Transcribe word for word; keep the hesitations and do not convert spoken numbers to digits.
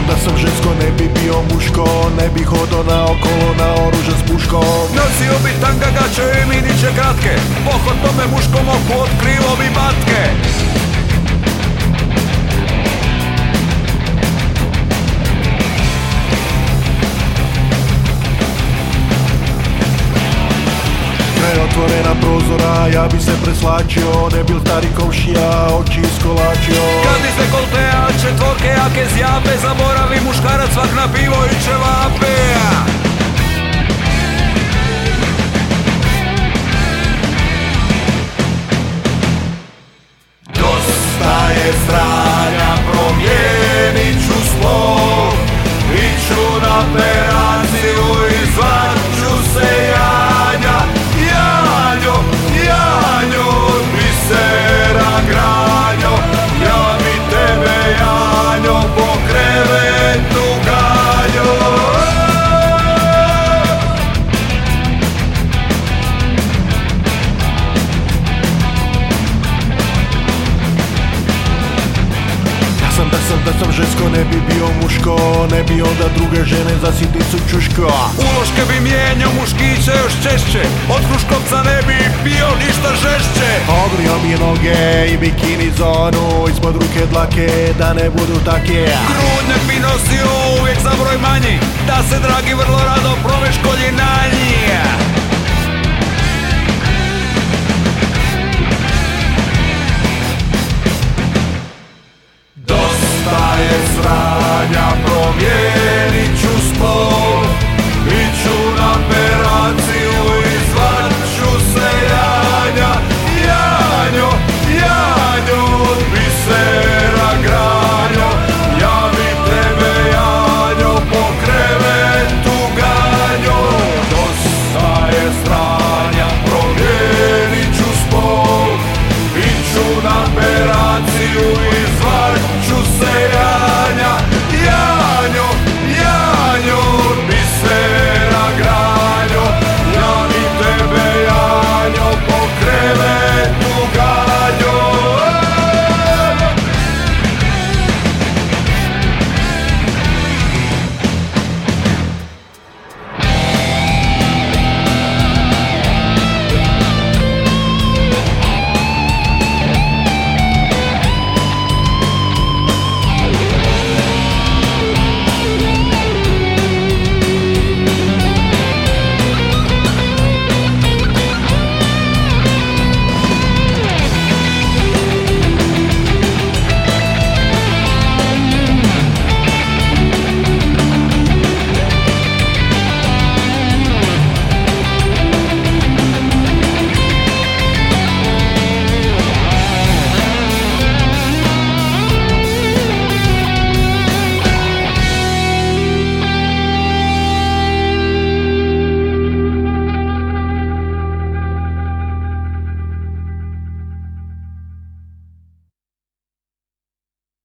sam da sam žensko, ne bi bio muško, ne bi hodao naokolo naoružan s puškom. Nosio bi tanga gače i miniće kratke, pohod tome muškom oku otkrivo bi matke. Kraj otvorena prozora, ja bi se preslačio, ne bil stari komšija, oči iskolačio. Kad iz dekolteja četvorke jake zjape, zaboravi muškarac svak na pivo i čevape. Dosta je stranja, promijenit ću slov, iću na operaciju i zvat ću se Janja. Janjo, Janjo, bisera granjo, ja bi tebe Janjo po krevetu ganjo. Sam da sam da sam žensko, ne bi bio muško, ne bi onda druge žene za sitnicu čuško. Uloške bi mijenjao muškiće još češće, od kruškovca ne bi bio ništa žešće. Ogrio mi noge i bikini zonu, ispod ruke dlake da ne budu take. Grudnjak bi nosio uvijek za broj manji, da se dragi vrlo rado proveš kolji na njih.